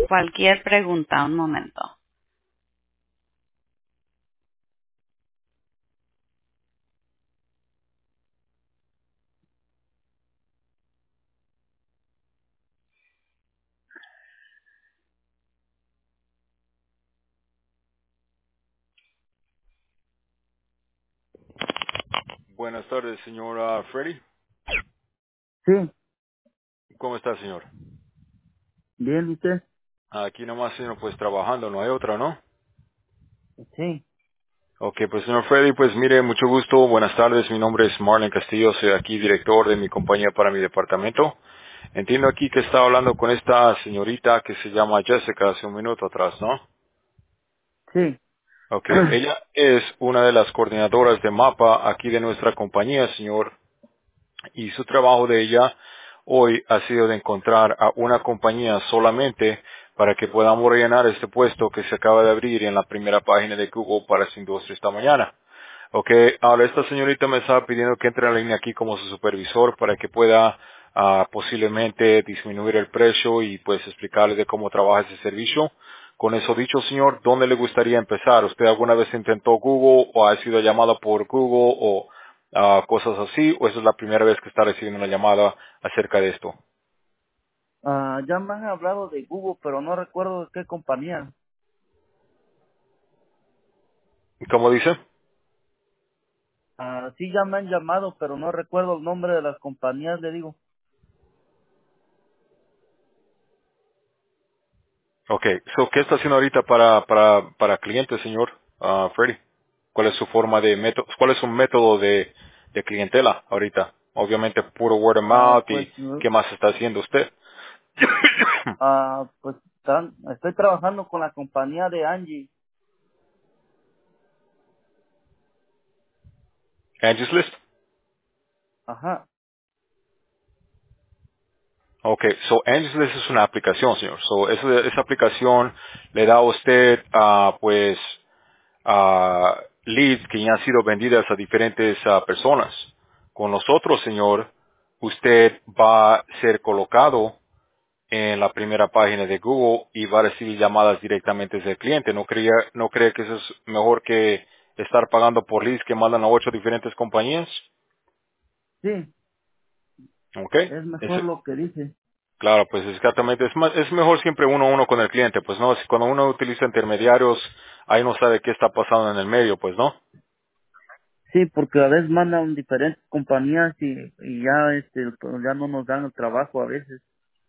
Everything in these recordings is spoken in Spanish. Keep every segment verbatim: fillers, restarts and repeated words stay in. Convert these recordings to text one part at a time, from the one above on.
cualquier pregunta. Un momento. Buenas tardes, señora Freddy. Sí, ¿Cómo está, señor? bien, ¿usted? Aquí nomás, señor, pues trabajando, no hay otra, ¿no? Sí, Ok, pues señor Freddy, pues mire, mucho gusto, buenas tardes, mi nombre es Marlon Castillo, soy aquí director de mi compañía para mi departamento. Entiendo aquí que estaba hablando con esta señorita que se llama Jessica hace un minuto atrás, ¿no? sí. Ok, ella es una de las coordinadoras de mapa aquí de nuestra compañía, señor, y su trabajo de ella hoy ha sido de encontrar a una compañía solamente para que podamos rellenar este puesto que se acaba de abrir en la primera página de Google para su industria esta mañana. Ok, ahora esta señorita me estaba pidiendo que entre a la línea aquí como su supervisor para que pueda ah, posiblemente disminuir el precio y pues explicarle de cómo trabaja ese servicio. Con eso dicho, señor, ¿dónde le gustaría empezar? ¿Usted alguna vez intentó Google o ha sido llamado por Google o ah, cosas así? ¿O esa es la primera vez que está recibiendo una llamada acerca de esto? Ah, ya me han hablado de Google, pero no recuerdo de qué compañía. ¿Cómo dice? Ah, sí, ya me han llamado, pero no recuerdo el nombre de las compañías, le digo. Ok, so, ¿qué está haciendo ahorita para, para, para clientes, señor ah, Freddy? ¿Cuál es su forma de método, cuál es su método de, de clientela ahorita? Obviamente puro word of Ah, mouth pues, y ¿qué más está haciendo usted? ah, pues, tan- estoy trabajando con la compañía de Angie. Angie's List. Ajá, Ok, so Angie's List es una aplicación, señor. So esa, esa aplicación le da a usted, ah, pues, ah, leads que ya han sido vendidas a diferentes ah, personas. Con nosotros, señor, usted va a ser colocado en la primera página de Google y va a recibir llamadas directamente del cliente. ¿No creía, no cree que eso es mejor que estar pagando por leads que mandan a ocho diferentes compañías? sí, ¿Ok? es mejor Es- lo que dice. claro, pues exactamente. Es, más, es mejor siempre uno a uno con el cliente. Pues no, si cuando uno utiliza intermediarios, ahí no sabe qué está pasando en el medio, pues no. Sí, porque a veces mandan diferentes compañías y, y ya, este, pues, ya no nos dan el trabajo a veces.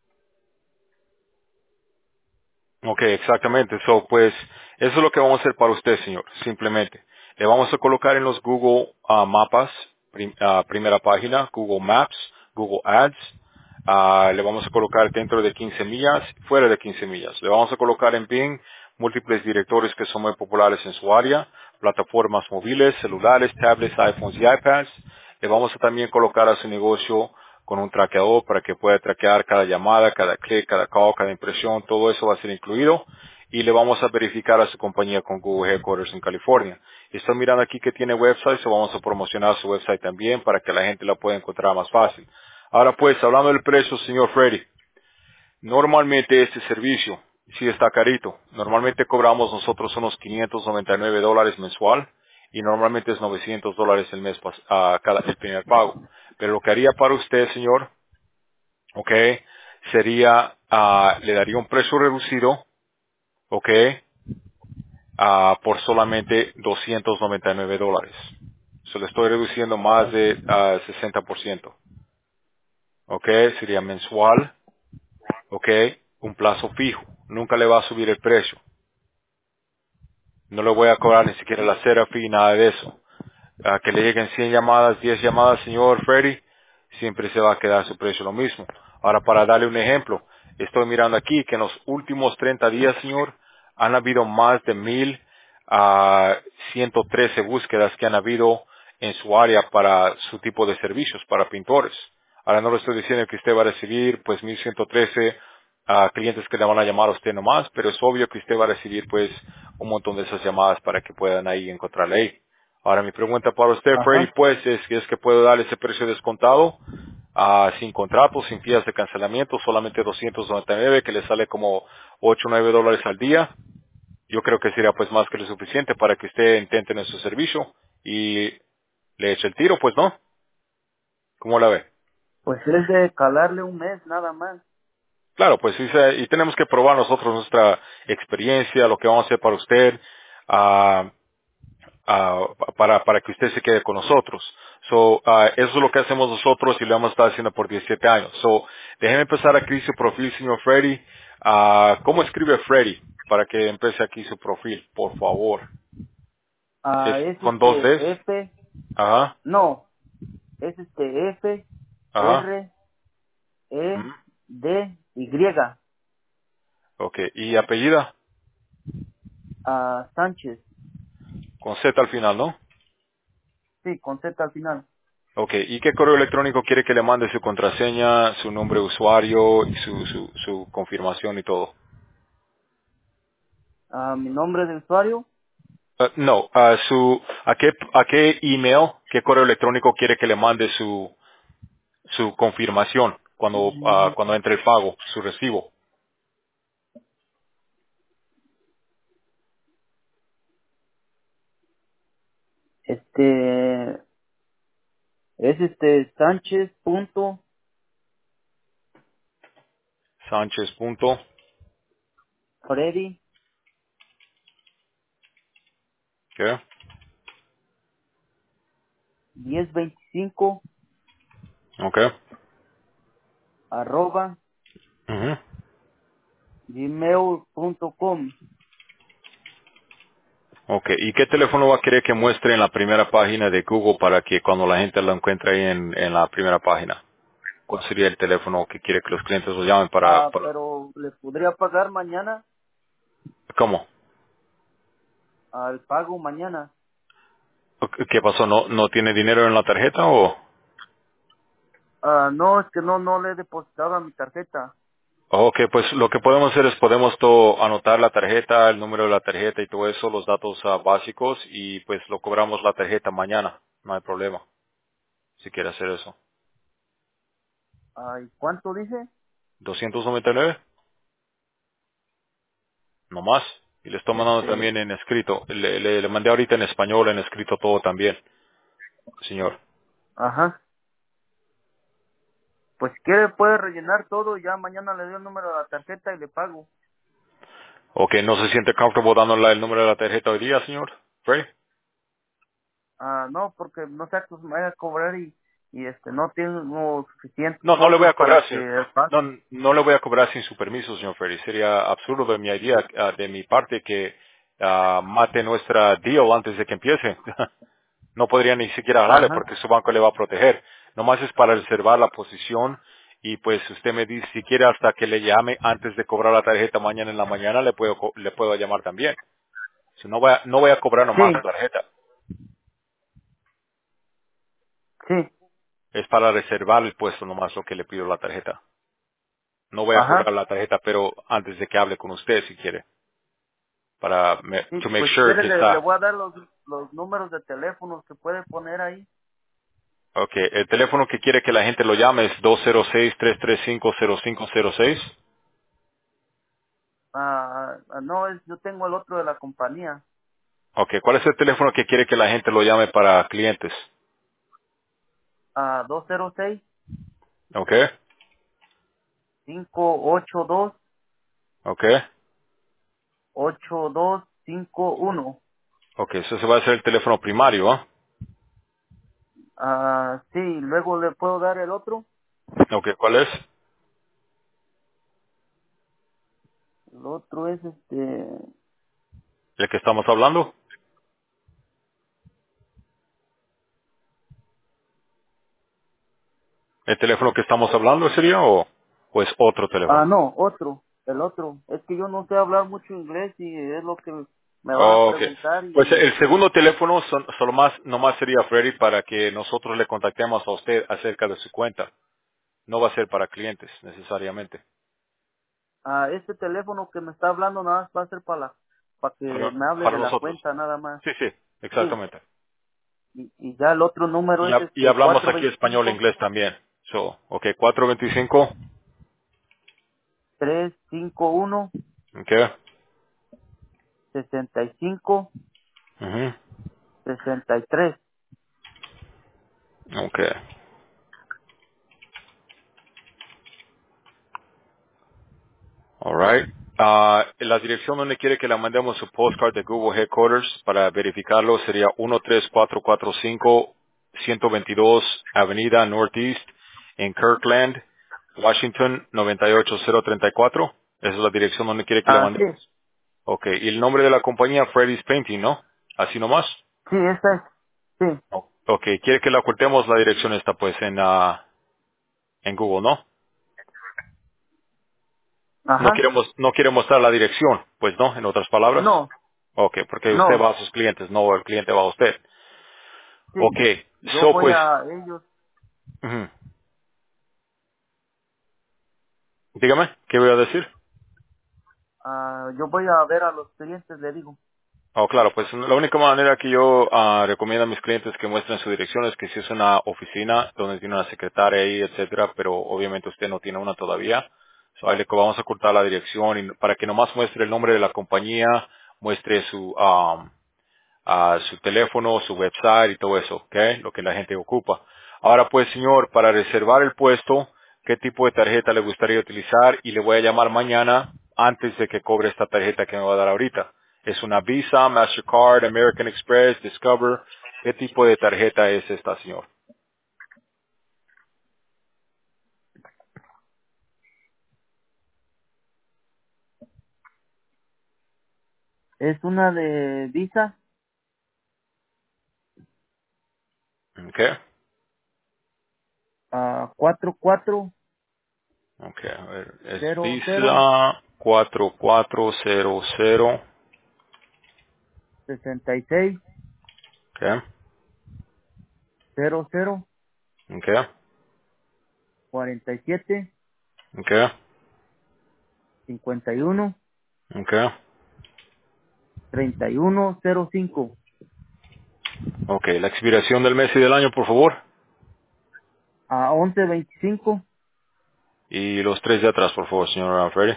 Ok, exactamente. So, pues, eso es lo que vamos a hacer para usted, señor. Simplemente. Le vamos a colocar en los Google ah, Mapas, prim- ah, primera página, Google Maps, Google Ads. Ah, le vamos a colocar dentro de quince millas, fuera de quince millas. Le vamos a colocar en Bing múltiples directorios que son muy populares en su área, plataformas móviles, celulares, tablets, iPhones y iPads. Le vamos a también colocar a su negocio con un traqueador para que pueda traquear cada llamada, cada clic, cada call, cada impresión, todo eso va a ser incluido. Y le vamos a verificar a su compañía con Google Headquarters en California. Estoy mirando aquí que tiene website, so vamos a promocionar su website también para que la gente la pueda encontrar más fácil. Ahora pues, hablando del precio, señor Freddy, normalmente este servicio sí está carito. Normalmente cobramos nosotros unos quinientos noventa y nueve dólares mensual y normalmente es novecientos dólares el mes pas- a cada el primer pago. Pero lo que haría para usted, señor, ok, sería, ah, le daría un precio reducido, ok, ah, por solamente doscientos noventa y nueve dólares. Se lo estoy reduciendo más de ah, sesenta por ciento, ok, sería mensual, ok, un plazo fijo. Nunca le va a subir el precio. No le voy a cobrar ni siquiera la cera fee, nada de eso. A que le lleguen cien llamadas, diez llamadas, señor Freddy, siempre se va a quedar su precio lo mismo. Ahora, para darle un ejemplo, estoy mirando aquí que en los últimos treinta días, señor, han habido más de mil a ciento trece búsquedas que han habido en su área para su tipo de servicios, para pintores. Ahora no le estoy diciendo que usted va a recibir pues mil ciento trece a clientes que le van a llamar a usted nomás, pero es obvio que usted va a recibir pues un montón de esas llamadas para que puedan ahí encontrarle ahí. Ahora mi pregunta para usted, Freddy, Ajá. pues, es, es que puedo darle ese precio descontado ah, sin contrato, sin días de cancelamiento, solamente doscientos noventa y nueve, que le sale como ocho o nueve dólares al día. Yo creo que sería pues más que lo suficiente para que usted intente nuestro servicio y le eche el tiro, pues, ¿no? ¿Cómo la ve? Pues es de calarle un mes nada más. Claro, pues sí, se- y tenemos que probar nosotros nuestra experiencia, lo que vamos a hacer para usted, ah, ah, para, para que usted se quede con nosotros. So, ah, eso es lo que hacemos nosotros y lo hemos estado haciendo por diecisiete años. So, déjeme empezar aquí su perfil, señor Freddy. Ah, ¿cómo escribe Freddy? Para que empiece aquí su perfil, por favor. ¿Es Ah, es con dos Ds? este F, Ajá, no, es este F, ajá. R, E, Ujú. D, Y, Ok, y apellida ah, Sánchez, con Z al final, ¿no? sí, con Z al final. Ok, ¿y qué correo electrónico quiere que le mande su contraseña, su nombre de usuario y su, su, su confirmación y todo? Ah, mi nombre de usuario, Uh, no, a su, ¿a qué, a qué email, qué correo electrónico quiere que le mande su, su confirmación cuando, ah, mm, cuando entre el pago, su recibo? este, es este Sánchez punto Sánchez punto, Freddy ¿qué? diez veinticinco Ok. arroba Ujú. gmail punto com. Ok, ¿y qué teléfono va a querer que muestre en la primera página de Google para que cuando la gente lo encuentre ahí en, en la primera página? ¿Cuál sería el teléfono que quiere que los clientes lo llamen para, Ah, para... pero le podría pagar mañana, ¿Cómo? al pago mañana. ¿Qué pasó? ¿No, no tiene dinero en la tarjeta o...? Ah, no, es que no, no le he depositado a mi tarjeta. Ok, pues lo que podemos hacer es podemos to- anotar la tarjeta, el número de la tarjeta y todo eso, los datos ah, básicos y pues lo cobramos la tarjeta mañana. No hay problema, si quiere hacer eso. Ay, ¿cuánto dice? doscientos noventa y nueve, no más. Y le estoy mandando Este, también en escrito. Le, le, le mandé ahorita en español, en escrito todo también, señor. ajá. Pues si quiere puede rellenar todo y ya mañana le doy el número de la tarjeta y le pago. Ok, ¿no se siente comfortable dándole el número de la tarjeta hoy día, señor? Frey? Ah, no, porque no sé que me vaya a cobrar y, y este, no tengo suficientes No, no le voy fondos a cobrar, para que señor. pague. No, no le voy a cobrar sin su permiso, señor Ferry. Sería absurdo de mi idea, ah, de mi parte, que ah, mate nuestra deal antes de que empiece. No podría ni siquiera hablarle Ajá. porque su banco le va a proteger. Nomás es para reservar la posición y pues usted me dice, si quiere hasta que le llame antes de cobrar la tarjeta mañana en la mañana, le puedo, co- le puedo llamar también. Si no voy a, no voy a cobrar nomás Sí, la tarjeta. sí, Es para reservar el puesto nomás lo que le pido la tarjeta. No voy a cobrar ajá. la tarjeta, pero antes de que hable con usted, si quiere, para me- Sí, to make pues si sure quiere que le, le está. voy a dar los, los números de teléfonos que puede poner ahí. Okay, el teléfono que quiere que la gente lo llame es dos cero seis, tres tres cinco, cero cinco cero seis. Ah, ah, no, es, yo tengo el otro de la compañía. Okay, ¿cuál es el teléfono que quiere que la gente lo llame para clientes? Ah, dos cero seis, Okay, cinco ocho dos, okay, ocho dos cinco uno. okay, eso se va a hacer el teléfono primario, ¿ah? Ah, sí, luego le puedo dar el otro. Okay, ¿cuál es? El otro es este, ¿El que estamos hablando? ¿El teléfono que estamos hablando sería o, o es otro ah, teléfono? no, otro, el otro. Es que yo no sé hablar mucho inglés y es lo que me van a Ok. preguntar Pues y, el segundo teléfono son, solo más, nomás sería Freddy para que nosotros le contactemos a usted acerca de su cuenta. No va a ser para clientes necesariamente. ah, este teléfono que me está hablando nada más va a ser para la, para que Para, me hable para de la nosotros. cuenta nada más. Sí, sí, Sí, exactamente. y, y ya el otro número Y, es hab- y este hablamos cuatro aquí español e veinticinco. inglés también. So, ok, cuatro veinticinco. tres cinco uno, Ok. sesenta y cinco, Ujú. sesenta y tres. Ok. Alright. Ah, la dirección donde quiere que le mandemos su postcard de Google Headquarters para verificarlo sería uno tres cuatro cuatro cinco ciento veintidós Avenida Northeast en Kirkland, Washington noventa y ocho cero treinta y cuatro. Esa es la dirección donde quiere que le Ah, sí, mandemos. Ok. Y el nombre de la compañía, Freddy's Painting, ¿no? Así nomás. sí, esa es. Sí, Oh, ok. Quiere que le ocultemos la dirección esta pues en, ah, en Google, ¿no? No ajá. queremos, no quiere mostrar la dirección, pues no, en otras palabras. No, Ok, porque usted no, va a sus clientes, no el cliente va a usted. sí. Ok, Yo so voy pues, a ellos, ujú. Dígame, ¿qué voy a decir? ah, yo voy a ver a los clientes, le digo. Oh, claro, pues la única manera que yo ah, recomiendo a mis clientes que muestren su dirección es que si es una oficina donde tiene una secretaria ahí, etcétera, pero obviamente usted no tiene una todavía. So, ahí le vamos a ocultar la dirección y para que nomás muestre el nombre de la compañía, muestre su, ah, a su teléfono, su website y todo eso, ¿ok? Lo que la gente ocupa. Ahora pues, señor, para reservar el puesto, ¿qué tipo de tarjeta le gustaría utilizar? Y le voy a llamar mañana antes de que cobre esta tarjeta que me va a dar ahorita. ¿Es una Visa, Mastercard, American Express, Discover? ¿Qué tipo de tarjeta es esta, señor? Es una de Visa, ¿Ok? ah, cuatro cuatro Ok, a ver, es cero cero Visa cuatro cuatro cero cero. sesenta y seis Ok, cero cero ok, cuarenta y siete ok, cincuenta y uno ok. treinta y uno cero cinco Ok, la expiración del mes y del año, por favor. a once veinticinco Y los tres de atrás, por favor, señor Freddy.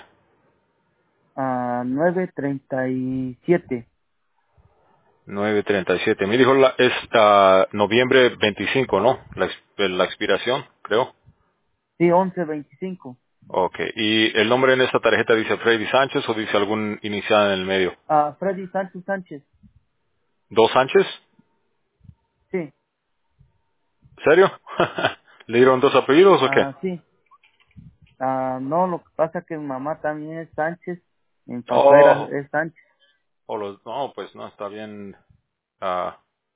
a nueve treinta y siete. nueve treinta y siete. Me dijo la, es ah, noviembre veinticinco, ¿no? La, ex- la expiración, creo. Sí, once veinticinco. Ok. ¿Y el nombre en esta tarjeta dice Freddy Sánchez o dice algún inicial en el medio? A Freddy Sánchez Sánchez. ¿Dos Sánchez? Sí, ¿Serio? ¿Le dieron dos apellidos o qué? ah, sí. Ah, no, lo que pasa es que mi mamá también es Sánchez. Mi papá era, Oh, es Sánchez. o los, no, pues no, está bien. ah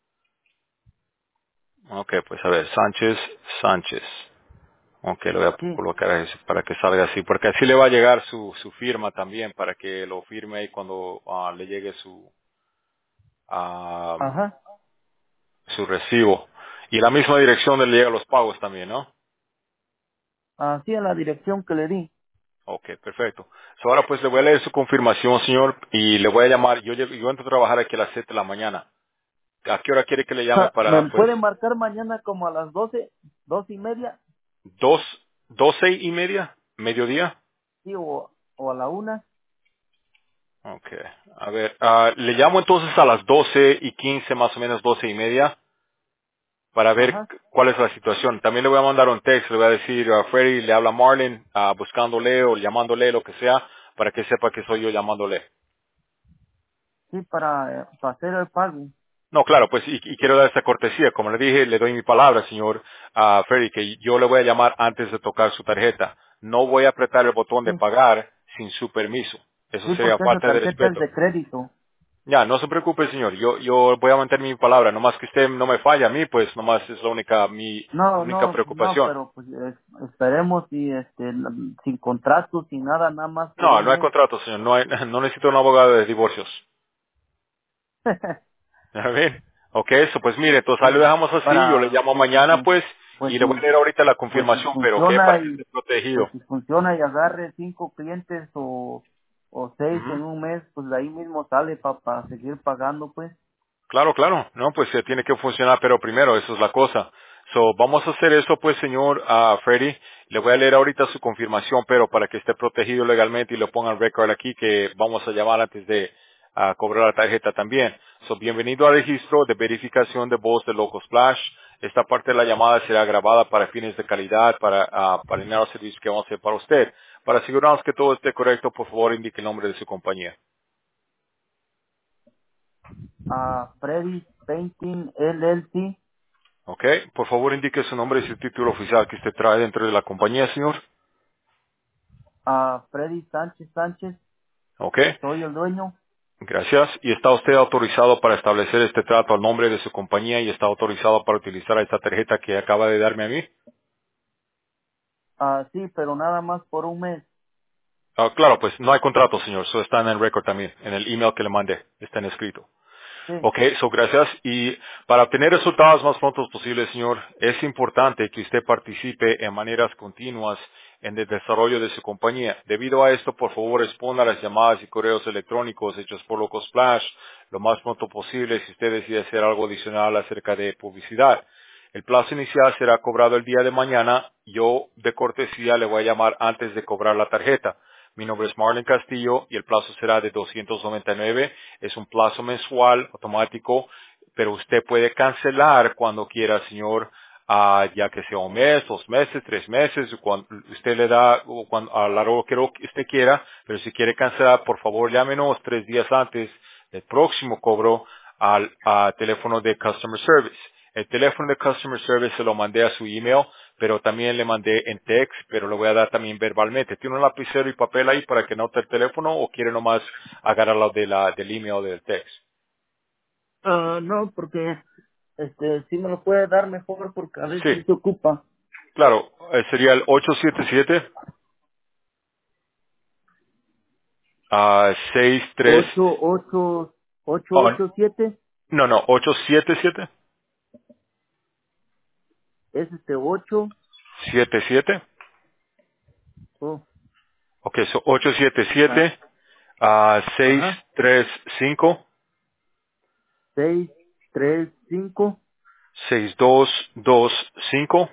ok, pues a ver, Sánchez, Sánchez. Ok, lo voy a Sí, colocar ahí para que salga así, porque así le va a llegar su, su firma también, para que lo firme ahí cuando ah, le llegue su, ah, ajá. su recibo. Y la misma dirección donde le llegan los pagos también, ¿no? Así a la dirección que le di. Ok, perfecto. So, ahora pues le voy a leer su confirmación, señor, y le voy a llamar. Yo, llego- yo entro a trabajar aquí a las siete de la mañana. ¿A qué hora quiere que le llame Ja, para, ¿me pues, puede marcar mañana como a las doce, dos y media? dos, doce y media, mediodía? Sí, o, o a la una. Ok, a ver, ah, le llamo entonces a las doce y quince, más o menos doce y media, para ver Ajá. cuál es la situación. También le voy a mandar un texto, le voy a decir a Freddy, le habla Marlon, ah, buscándole o llamándole, lo que sea, para que sepa que soy yo llamándole. Sí, para, eh, para hacer el pago. No, claro, pues, y, y quiero dar esta cortesía. Como le dije, le doy mi palabra, señor ah, Freddy, que yo le voy a llamar antes de tocar su tarjeta. No voy a apretar el botón Sí, de pagar sin su permiso. Eso sí, sería porque esa falta de tarjeta es respeto. de crédito. Ya, no se preocupe, señor. Yo, yo voy a mantener mi palabra. Nomás que usted no me falla a mí, pues nomás es la única, mi No, única no, no, preocupación. pero pues es- esperemos y este, n- sin contrato, sin nada, nada más por No, un no hay mes. contrato, señor. No, hay, no necesito un abogado de divorcios. ¿Está bien? Ok, eso, pues mire, entonces ahí lo sí, dejamos así. Yo le para, llamo pues si, mañana, fun- pues, pues y le voy a si, leer ahorita la pues si confirmación, pero ¿qué? funciona Para que y, esté protegido. pues si funciona y agarre cinco clientes o, o seis Ujú. en un mes, pues de ahí mismo sale para seguir pagando, pues. Claro, claro. No, pues eh, tiene que funcionar, pero primero, eso es la cosa. So, vamos a hacer eso, pues, señor uh, Freddy. Le voy a leer ahorita su confirmación, pero para que esté protegido legalmente y lo pongan record aquí, que vamos a llamar antes de uh, cobrar la tarjeta también. So, bienvenido al registro de verificación de voz de Loco Splash. Esta parte de la llamada será grabada para fines de calidad, para, uh, para llenar los servicios que vamos a hacer para usted. Para asegurarnos que todo esté correcto, por favor, indique el nombre de su compañía. Ah, Freddy Painting L L C. ¿Ok? Por favor, indique su nombre y su título oficial que usted trae dentro de la compañía, señor. Ah, Freddy Sánchez Sánchez. ¿Ok? Soy el dueño. Gracias. ¿Y está usted autorizado para establecer este trato al nombre de su compañía y está autorizado para utilizar esta tarjeta que acaba de darme a mí? Ah, sí, pero nada más por un mes. Ah, claro, pues no hay contrato, señor. Eso está en el récord también, en el email que le mandé. Está en escrito. Sí. Ok, so gracias. Y para obtener resultados más prontos posibles, señor, es importante que usted participe en maneras continuas en el desarrollo de su compañía. Debido a esto, por favor, responda a las llamadas y correos electrónicos hechos por Loco Splash lo más pronto posible si usted decide hacer algo adicional acerca de publicidad. El plazo inicial será cobrado el día de mañana. Yo, de cortesía, le voy a llamar antes de cobrar la tarjeta. Mi nombre es Marlon Castillo y el plazo será de doscientos noventa y nueve. Es un plazo mensual, automático, pero usted puede cancelar cuando quiera, señor, ah, ya que sea un mes, dos meses, tres meses, cuando usted le da o cuando, a la hora que usted quiera, pero si quiere cancelar, por favor, llámenos tres días antes del próximo cobro al a teléfono de Customer Service. El teléfono de Customer Service se lo mandé a su email, pero también le mandé en text, pero lo voy a dar también verbalmente. ¿Tiene un lapicero y papel ahí para que note el teléfono o quiere nomás agarrarlo de la, del email o del text? Ah, no, porque este sí me lo puede dar mejor porque a veces Sí, sí se ocupa. claro, eh, sería el ocho siete siete a seis tres, Ocho ocho ocho oh, ocho siete no, no, ocho siete siete es este ocho. siete siete. Oh, Ok, so ocho siete ah, siete a seis ajá. tres cinco Seis tres cinco seis dos dos cinco.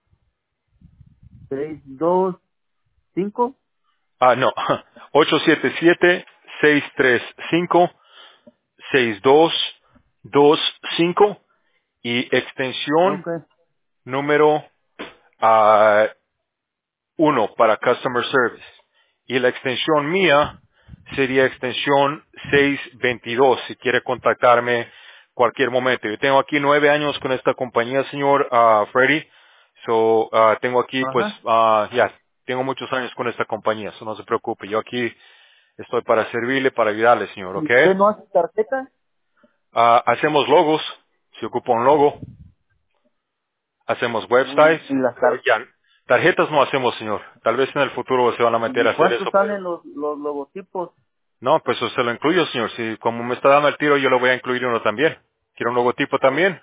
seis dos cinco. Ah, no, ocho siete siete seis tres cinco seis dos dos cinco y extensión Okay. número ah, uno para Customer Service. Y la extensión mía sería extensión seiscientos veintidós si quiere contactarme cualquier momento. Yo tengo aquí nueve años con esta compañía, señor ah, Freddy. So, ah, tengo aquí, pues, Ajá. ah, ya, tengo muchos años con esta compañía, so no se preocupe. Yo aquí estoy para servirle, para ayudarle, señor, ¿Y ¿ok? usted no hace tarjeta? Ah, hacemos logos, si ocupa un logo. Hacemos Mm, websites, y las pero tar ya, tarjetas no hacemos, señor. Tal vez en el futuro se van a meter ¿Y a hacer cuánto eso, pero... salen los los logotipos? No, pues eso se lo incluyo, señor. Si como me está dando el tiro, yo lo voy a incluir uno también. ¿Quiere un logotipo también?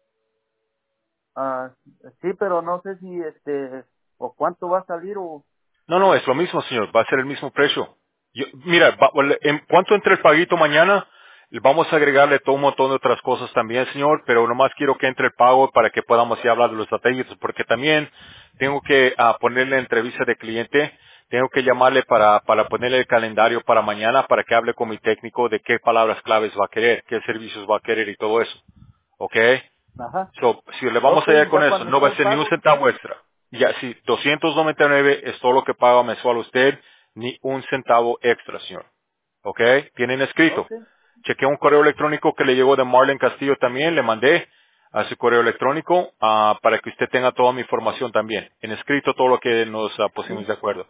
Ah, sí, pero no sé si este o cuánto va a salir o No, no, es lo mismo, señor. Va a ser el mismo precio. Yo- mira, va- en cuanto entre el paguito mañana, vamos a agregarle todo un montón de otras cosas también, señor, pero nomás quiero que entre el pago para que podamos ya hablar de los detalles, porque también tengo que ah, ponerle entrevista de cliente, tengo que llamarle para, para ponerle el calendario para mañana para que hable con mi técnico de qué palabras claves va a querer, qué servicios va a querer y todo eso. ¿Ok? ajá. So, si le vamos Okay, allá con ya eso, cuando no esté va a el ser ni un pago. centavo extra. Ya, sí, doscientos noventa y nueve es todo lo que paga mensual usted, ni un centavo extra, señor. ¿Ok? Tienen escrito. Okay. Chequeé un correo electrónico que le llegó de Marlon Castillo también, le mandé a su correo electrónico ah, para que usted tenga toda mi información también. En escrito todo lo que nos ah, pusimos Sí. de acuerdo.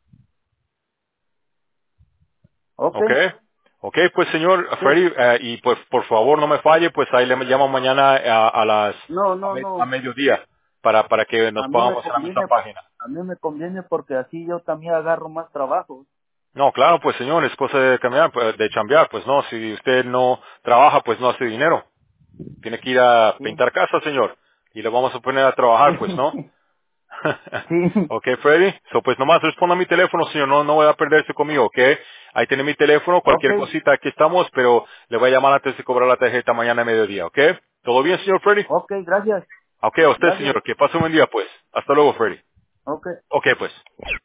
¿Ok? Okay. Ok, pues señor Sí. Freddy, eh, y pues por favor no me falle, pues ahí le llamo mañana a, a las No, a, no, me- a no. mediodía para para que nos A mí me pongamos en la misma conviene, página. a mí me conviene porque así yo también agarro más trabajo. No, claro, pues señor, es cosa de cambiar, pues, de chambear, pues no, si usted no trabaja, pues no hace dinero. Tiene que ir a Sí. pintar casa, señor, y le vamos a poner a trabajar, pues no. Sí. Ok, Freddy. So, pues nomás responda a mi teléfono, señor. No, no voy a perderse conmigo, ok. Ahí tiene mi teléfono, cualquier Okay. cosita, aquí estamos, pero le voy a llamar antes de cobrar la tarjeta mañana a mediodía, ok. ¿Todo bien, señor Freddy? Okay, gracias. Ok, a usted, Gracias. señor. Que pase un buen día, pues. Hasta luego, Freddy. Ok. Ok, pues.